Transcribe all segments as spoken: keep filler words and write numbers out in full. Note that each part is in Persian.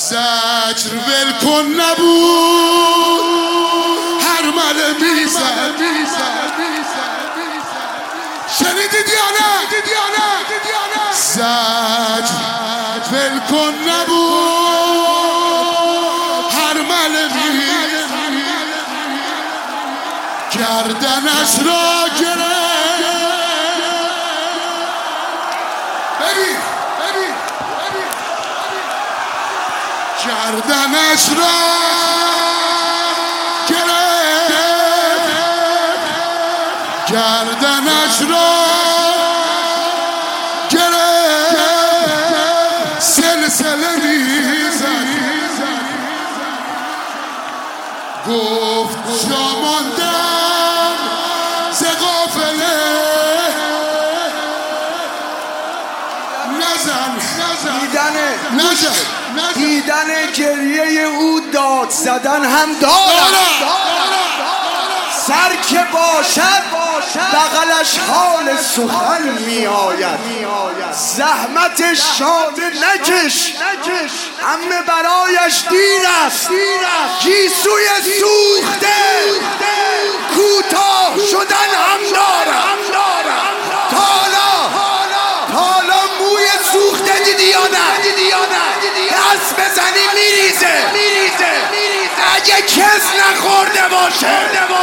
زجر ول کن نبود هر مله میزد. شنیدید یا نه؟ زجر ول کن نبود هر مله میزد. گردنش را گرفت. ببین ببین گردنش را گرفت. گردنش را گرفت. سلسله میزد. گفت جا ماندم ز قافله. نزن نزن دیدن گریه او داد زدن هم دارد. سر که باشد بغلش حال سخن می آید. زحمت شاده نکش همه برایش دیر است. گیسوی سوخته کوتاه شدن هم دارد. حالا موی سوخته دیدی یا نه؟ دست بزنی میریزه. اگه کس نخورده باشه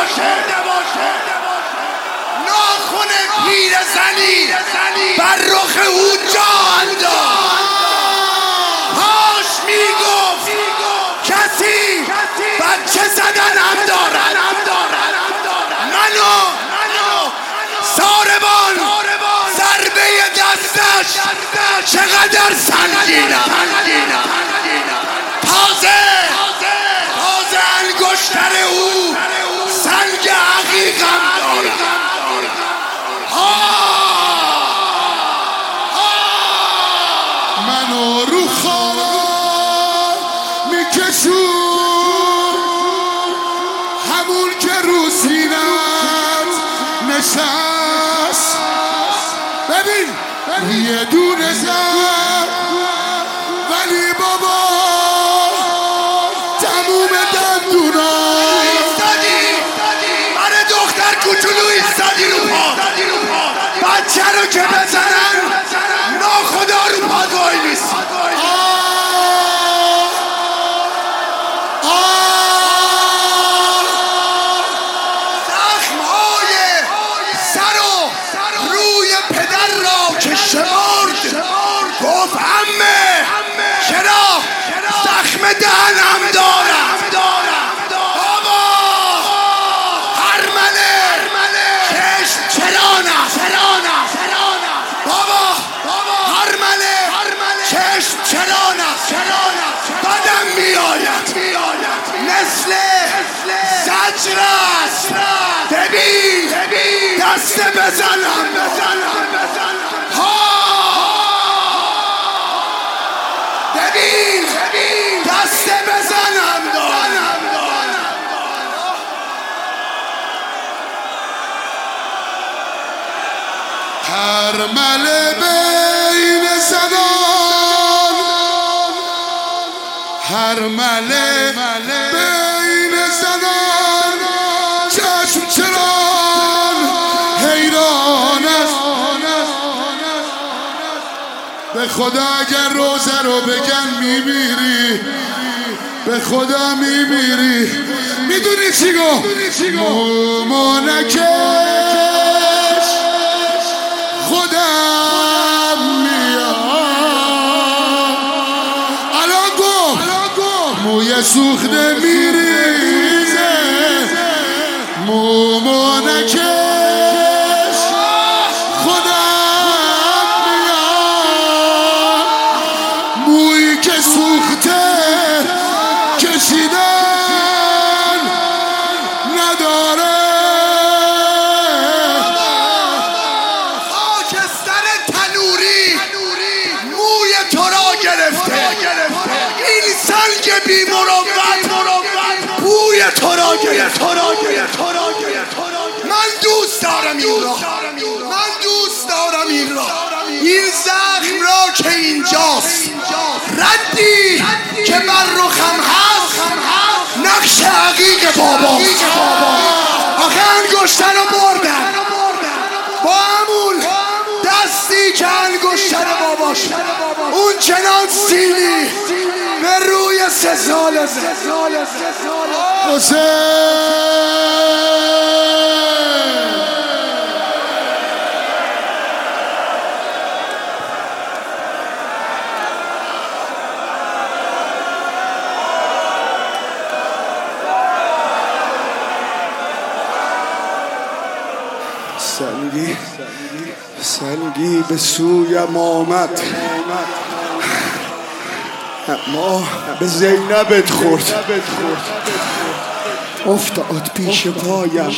ناخن پیر زنی بر رخ او جان داد. هاش میگفت کسی بچه زدن هم دارد. منو ساربان ضربه دستش چقدر سنگینم. تازه تازه انگشتر او سنگ عقیقم دارد. منو رو خواب میکشون همون که رو سینت نشست. ببین یه دونه زد ولی بابا تموم دندونا. من دختر کوچولو ایستادی رو پا. بچه رو که بزنن ناخدا رو پا وای میسی. زخمهای سر و روی پدر را که شمرد گفت عمه چرا زخم دهنم دارم. بابا هرمله چشم چرانم. بابا هرمله چشم چرانم. بدم میآید مثل زجر است. ببین دست بزنم. ببین دست بزنم دارم. هر مله بین زنان هر مله بین زنان چشم چران حیران است. به خدا اگر روزه رو بگن میمیری. به خدا میمیری. میدونی چی گفت؟ مومو نکش خودم میاد. الان گفت موی سوخته میریزه. مومو نکش خودم میاد. مویی که سوخته کشیدن نداره. خاکستر تنوری موی تو را گرفته. این سنگ بی مروت بوی تو را گرفته. من دوست دارم این را. من دوست دارم این را. این زخم را که اینجاست ردی که بابا. آخه انگشتر رو بردن با همون دستی که انگشتر باباش اون چنان سیلی به روی سه ساله حسین سنگی سنگی به سویم آمد اما به زینبت خورد، افتاد پیش پایم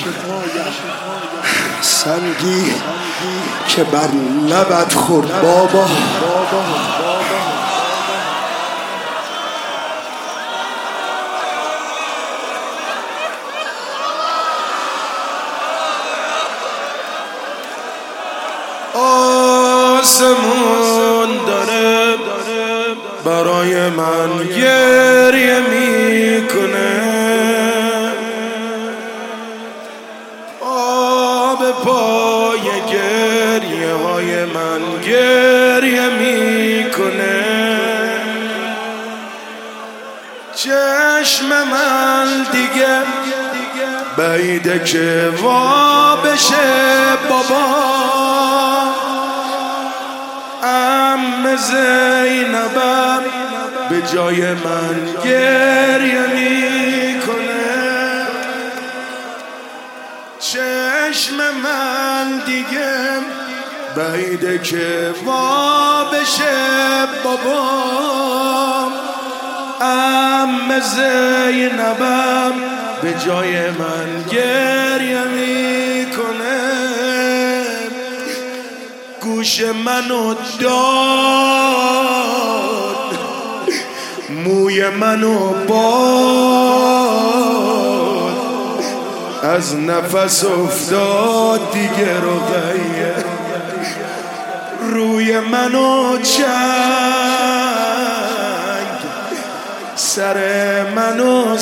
سنگی که بر لبت خورد بابا. آسمون داره برای من گریه میکنه، آب پای گریه های من گریه میکنه، چشم من دیگه بعیده که وا بشه بابا. ام زینبم به جای من گریه میکنه، چشم من دیگه بعیده که وا بشه بابا. ام زینبم به جای من گریه میکنه، گوش منو داد، موی منو باد، از نفس افتاد دیگه رقیه، روی منو چنگ، سر منو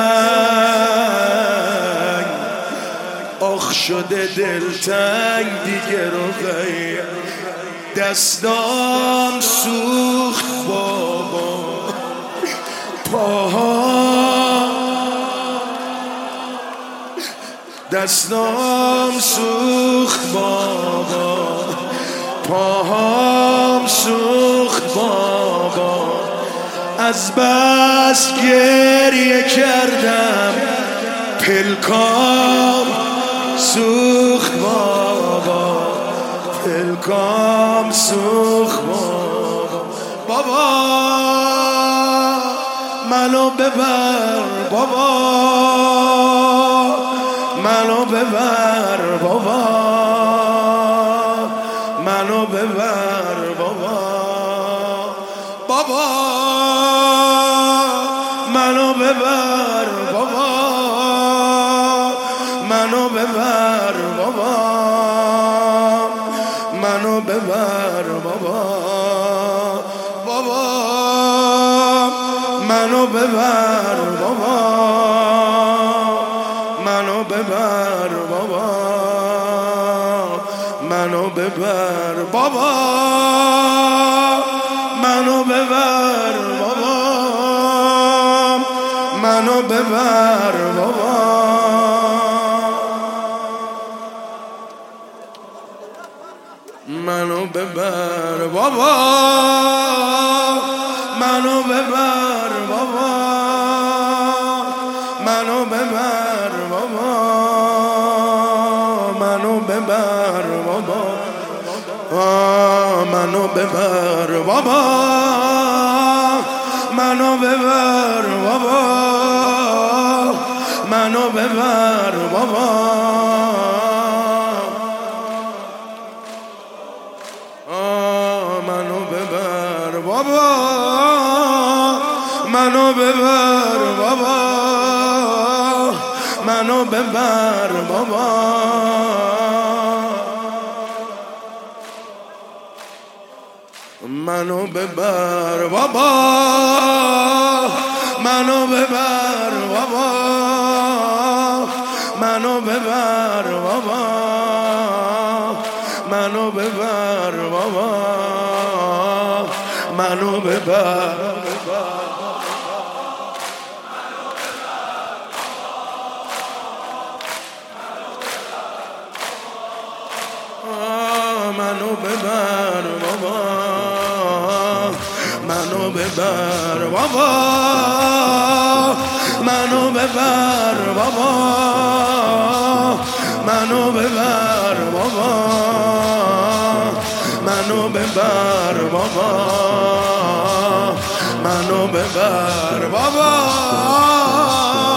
سنگ، آخ شده دلتنگ دیگه رقیه، دستام سوخت بابا، پاها دستام سوخت بابا، پاهام سوخت بابا، از بس گریه کردم پلکام سوخت بابا، پلکام سوخت بابا. بابا منو ببر بابا، منو ببر بابا، منو ببر بابا، بابا منو ببر بابا، منو ببر بابا، منو ببر بابا، بابا منو ببر بابا، منو ببر بابا، منو ببر بابا، منو ببر بابا، منو ببر بابا. منو ببر بابا، منو ببر بابا، منو ببر بابا، منو ببر بابا، منو ببر بابا، منو ببر بابا، منو ببر بابا، منو ببر بابا، منو ببر بابا، منو ببر بابا، منو ببر بابا، منو ببر بابا، منو ببر بابا منو ببر بابا منو ببر منو ببر بابا منو ببر بابا منو ببر بابا منو ببر بابا منو ببر بابا منو ببر بابا